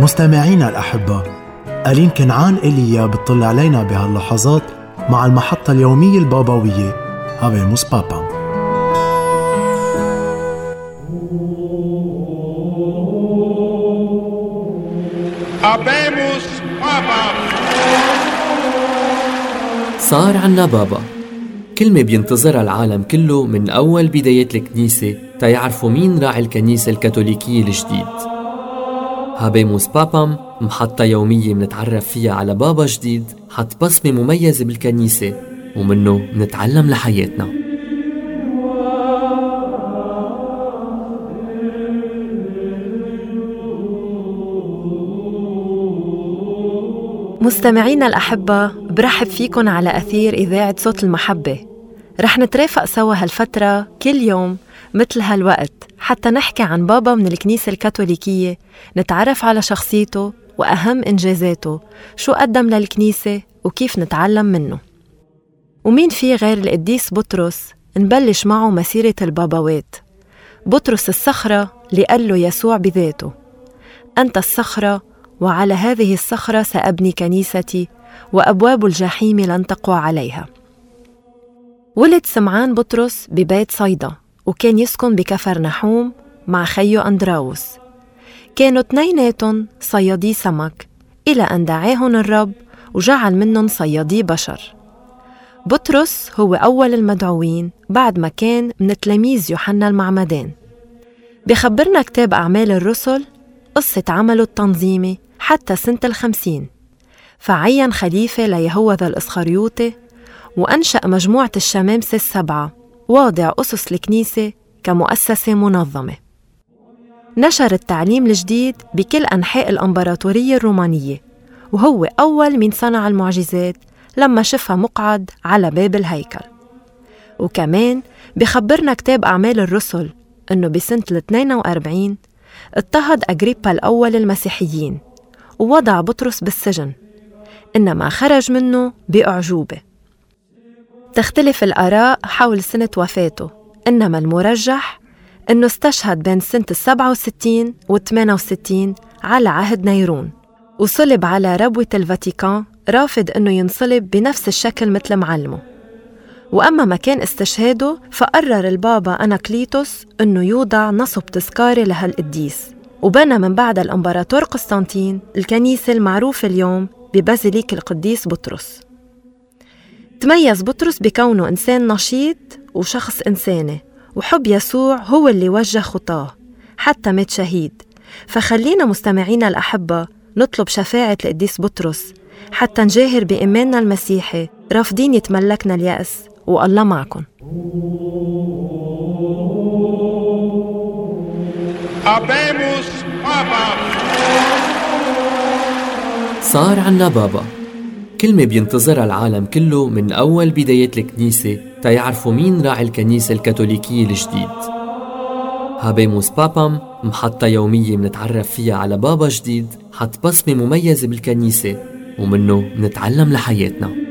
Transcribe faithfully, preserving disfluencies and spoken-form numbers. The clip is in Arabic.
مستمعينا الأحبة، ألين كنعان إيليا بتطل علينا بهاللحظات مع المحطة اليومية البابوية هابيموس بابام. هابيموس بابام. صار عنا بابا، كلمة بينتظرها العالم كله من أول بداية الكنيسة تيعرفوا مين راعي الكنيسة الكاثوليكية الجديد. هابيموس بابام محطة يومية منتعرف فيها على بابا جديد حط بصمة مميزة بالكنيسة ومنه نتعلم لحياتنا. مستمعينا الأحبة، برحب فيكن على أثير إذاعة صوت المحبة. رح نترافق سوا هالفترة كل يوم مثل هالوقت حتى نحكي عن بابا من الكنيسة الكاثوليكية، نتعرف على شخصيته وأهم إنجازاته، شو قدم للكنيسة وكيف نتعلم منه. ومين فيه غير القديس بطرس نبلش معه مسيرة البابوات. بطرس الصخرة اللي قال له يسوع بذاته: أنت الصخرة وعلى هذه الصخرة سأبني كنيستي وأبواب الجحيم لن تقوى عليها. ولد سمعان بطرس ببيت صيدا، وكان يسكن بكفرنحوم مع خيه أندراوس. كانوا اثنيناتهم صيادي سمك، إلى أن دعاهم الرب وجعل منهم صيادي بشر. بطرس هو أول المدعوين بعد ما كان من تلاميذ يوحنا المعمدان. بيخبرنا كتاب أعمال الرسل قصة عمله التنظيمي حتى سنة الخمسين، فعين خليفة ليهوذا الإسخريوطي وأنشأ مجموعة الشمامسة السبعة، واضع أسس الكنيسة كمؤسسة منظمة. نشر التعليم الجديد بكل أنحاء الإمبراطورية الرومانية، وهو أول من صنع المعجزات لما شفها مقعد على باب الهيكل. وكمان بخبرنا كتاب أعمال الرسل أنه بسنة الاثنين وأربعين اضطهد أغريبا الأول المسيحيين ووضع بطرس بالسجن، إنما خرج منه بأعجوبة. تختلف الآراء حول سنة وفاته، إنما المرجح إنه استشهد بين سنة السبعة وستين والثمانية وستين على عهد نيرون، وصلب على ربوة الفاتيكان رافض إنه ينصلب بنفس الشكل مثل معلمه. وأما مكان استشهاده فقرر البابا أناكليتوس إنه يوضع نصب تذكاري لهالقديس، وبنى من بعد الإمبراطور قسطنطين الكنيسة المعروفة اليوم ببازيليك القديس بطرس. تميز بطرس بكونه إنسان نشيط وشخص إنساني، وحب يسوع هو اللي وجه خطاه حتى مات شهيد. فخلينا مستمعينا الأحبة نطلب شفاعة القديس بطرس حتى نجاهر بإيماننا المسيحي، رافضين يتملكنا اليأس. والله معكم. هابيموس بابام. صار عنا بابا، كلمة بينتظرها العالم كله من أول بداية الكنيسة تيعرفوا مين راعي الكنيسة الكاثوليكية الجديد. هابيموس بابام محطة يومية منتعرف فيها على بابا جديد حط بصمة مميزة بالكنيسة ومنه نتعلم لحياتنا.